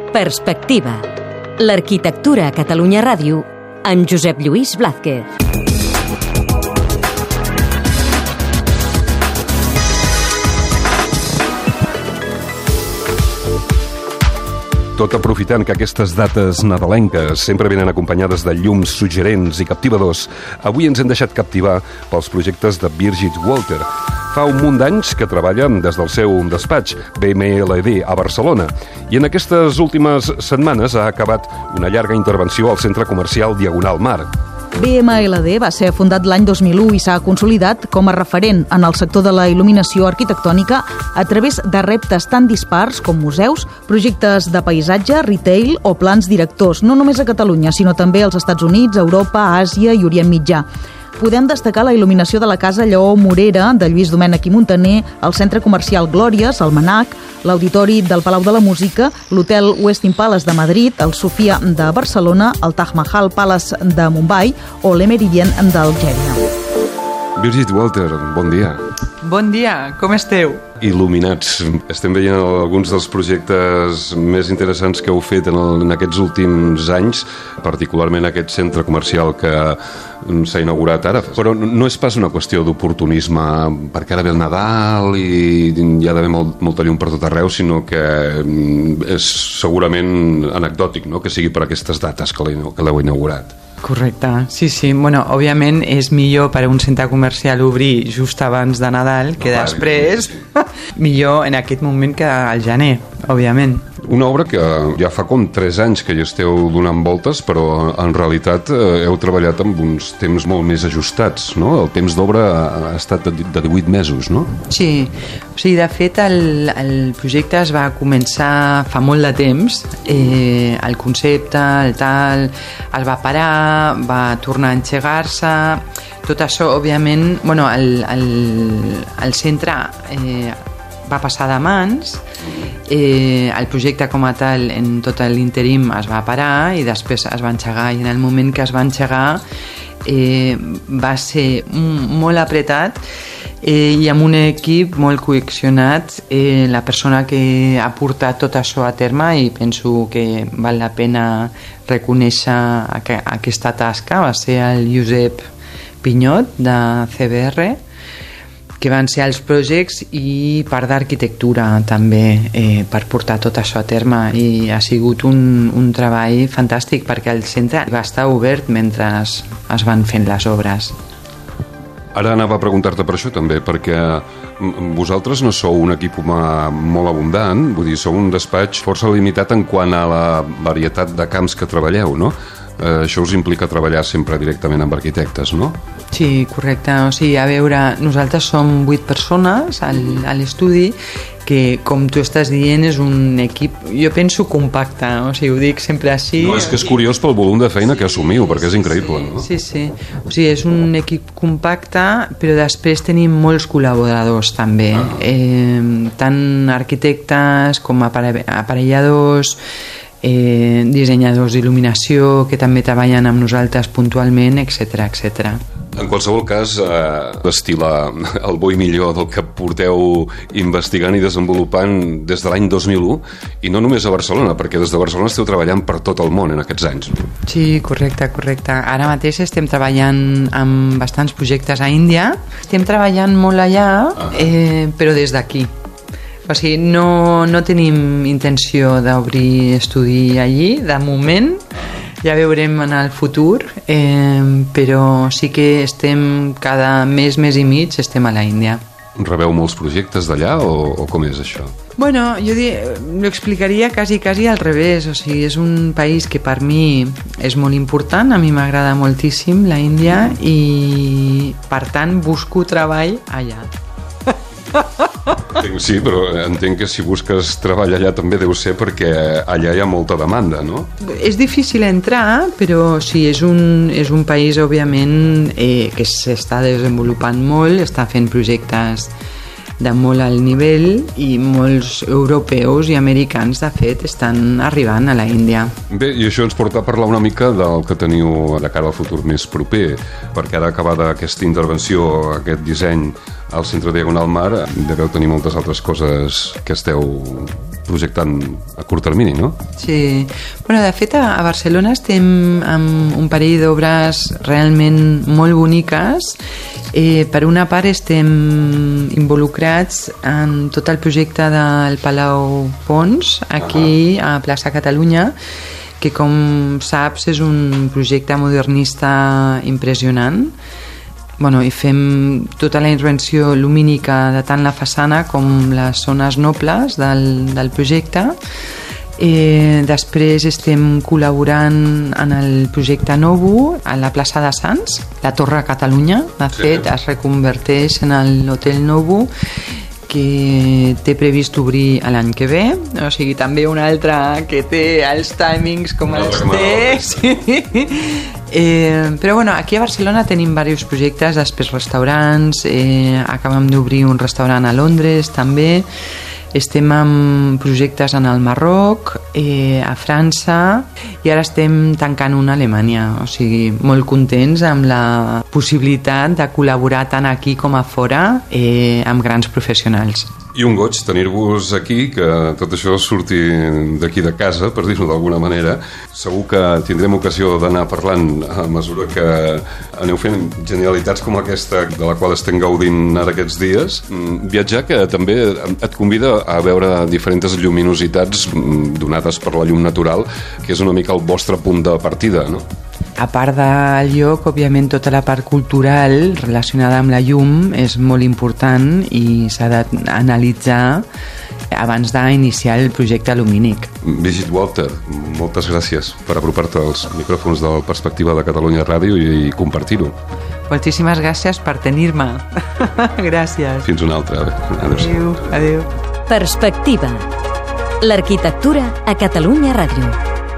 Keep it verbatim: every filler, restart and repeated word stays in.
Perspectiva. L'arquitectura a Catalunya Ràdio, en Josep Lluís Blázquez. Tot aprofitant que aquestes dates nadalenques sempre venen acompanyades de llums suggerents i captivadors, avui ens hem deixat captivar pels projectes de Birgit Walter. Fa un munt d'anys que treballa des del seu despatx, B M L D, a Barcelona, i en aquestes últimes setmanes ha acabat una llarga intervenció al centre comercial Diagonal Mar. B M L D va ser fundat l'any dos mil u i s'ha consolidat com a referent en el sector de la il·luminació arquitectònica a través de reptes tan dispars com museus, projectes de paisatge, retail o plans directors, no només a Catalunya, sinó també als Estats Units, Europa, Àsia i Orient Mitjà. Podem destacar la il·luminació de la Casa Lleó Morera de Lluís Domènech i Muntaner, el centre comercial Glòries, el Manac, l'Auditori del Palau de la Música, l'Hotel Westin Palace de Madrid, el Sofia de Barcelona, el Taj Mahal Palace de Mumbai o l'Emeridien d'Algèria. Birgit Walter, bon dia. Bon dia, com esteu? Il·luminats. Estem veient alguns dels projectes més interessants que heu fet en, el, en aquests últims anys, particularment aquest centre comercial que s'ha inaugurat ara. Però no és pas una qüestió d'oportunisme perquè ara ve el Nadal i hi ha d'haver molt, molta llum per tot arreu, sinó que és segurament anecdòtic, no?, que sigui per aquestes dates que l'heu inaugurat. Correcte, sí, sí. Bueno, òbviament és millor per a un centre comercial obrir just abans de Nadal que no, després. Millor en aquest moment que al gener, òbviament. Una obra que ja fa com tres anys que hi esteu donant voltes, però en realitat eh, heu treballat amb uns temps molt més ajustats, no? El temps d'obra ha estat de, de divuit mesos, no? Sí, o sigui, de fet el, el projecte es va començar fa molt de temps, eh, el concepte, el tal, es va parar, va tornar a engegar-se, tot això, òbviament, bueno, el, el, el centre eh, va passar de mans, eh, el projecte com a tal en tot l'interim es va parar i després es va engegar, i en el moment que es va engegar eh, va ser molt apretat eh, i amb un equip molt cohesionat, eh, la persona que ha portat tot això a terme, i penso que val la pena reconèixer aqu- aquesta tasca, va ser el Josep Pinyot de C B R, que van ser els projectes i part d'arquitectura també eh, per portar tot això a terme, i ha sigut un, un treball fantàstic perquè el centre va estar obert mentre es, es van fent les obres. Ara anava a preguntar-te per això també, perquè vosaltres no sou un equip humà molt abundant, vull dir, sou un despatx força limitat en quant a la varietat de camps que treballeu, no? Eh, això us implica treballar sempre directament amb arquitectes, no? Sí, correcte. O sigui, a veure, nosaltres som vuit persones al, a l'estudi, que, com tu estàs dient, és un equip, jo penso, compacte, o sigui, ho dic sempre així. No, és que és curiós pel volum de feina que assumiu, perquè és increïble, no? Sí, sí. O sigui, és un equip compacte, però després tenim molts col·laboradors, també. Ah. Eh, tant arquitectes com apare- aparelladors, eh, dissenyadors d'il·luminació que també treballen amb nosaltres puntualment, etcètera, etcètera. En qualsevol cas, eh, destila el bo i millor del que porteu investigant i desenvolupant des de l'any dos mil u, i no només a Barcelona, perquè des de Barcelona esteu treballant per tot el món en aquests anys. Sí, correcte, correcte. Ara mateix estem treballant amb bastants projectes a Índia. Estem treballant molt allà, eh, però des d'aquí. O sigui, no, no tenim intenció d'obrir estudi allí, de moment. Ja veurem en el futur, eh, però sí que estem cada mes, mes i mig, estem a la Índia. Rebeu molts projectes d'allà o, o com és això? Bueno, jo ho explicaria quasi, quasi al revés. O sigui, és un país que per mi és molt important, a mi m'agrada moltíssim la Índia, i per tant busco treball allà. Sí, però entenc que si busques treball allà també deu ser perquè allà hi ha molta demanda, no? És difícil entrar, però sí, és un, és un país, òbviament, eh, que s'està desenvolupant molt, està fent projectes de molt alt nivell, i molts europeus i americans, de fet, estan arribant a la Índia. Bé, i això ens porta a parlar una mica del que teniu de cara al futur més proper, perquè ara acabada aquesta intervenció, aquest disseny al centre Diagonal Mar, deveu tenir moltes altres coses que esteu projectant a curt termini, no? Sí. Bueno, de fet, a Barcelona estem amb un parell d'obres realment molt boniques. Eh, per una part estem involucrats en tot el projecte del Palau Pons, aquí a Plaça Catalunya, que com saps és un projecte modernista impressionant. Bueno, i fem tota la intervenció lumínica de tant la façana com les zones nobles del, del projecte. Eh, després estem col·laborant en el projecte Novo a la plaça de Sants, la Torre Catalunya, de fet, sí. Es reconverteix en l'Hotel Novo, que té previst obrir l'any que ve, o sigui, també un altre que té els timings com els té. Sí. Eh, però bueno, aquí a Barcelona tenim diversos projectes, després restaurants, eh, acabem d'obrir un restaurant a Londres també, estem amb projectes en el Marroc, eh, a França, i ara estem tancant una a Alemanya, o sigui, molt contents amb la possibilitat de col·laborar tant aquí com a fora eh, amb grans professionals. I un goig tenir-vos aquí, que tot això surti d'aquí de casa, per dir-ho d'alguna manera. Segur que tindrem ocasió d'anar parlant a mesura que aneu fent genialitats com aquesta de la qual estem gaudint ara aquests dies. Viatjar, que també et convida a veure diferents lluminositats donades per la llum natural, que és una mica el vostre punt de partida, no? A part del lloc, òbviament, tota la part cultural relacionada amb la llum és molt important i s'ha d'analitzar abans d'iniciar el projecte lumínic. Brigitte Walter, moltes gràcies per apropar-te als micròfons de Perspectiva de Catalunya Ràdio i compartir-ho. Moltíssimes gràcies per tenir-me. Gràcies. Fins una altra. Adéu. Adéu. Perspectiva. L'arquitectura a Catalunya Ràdio.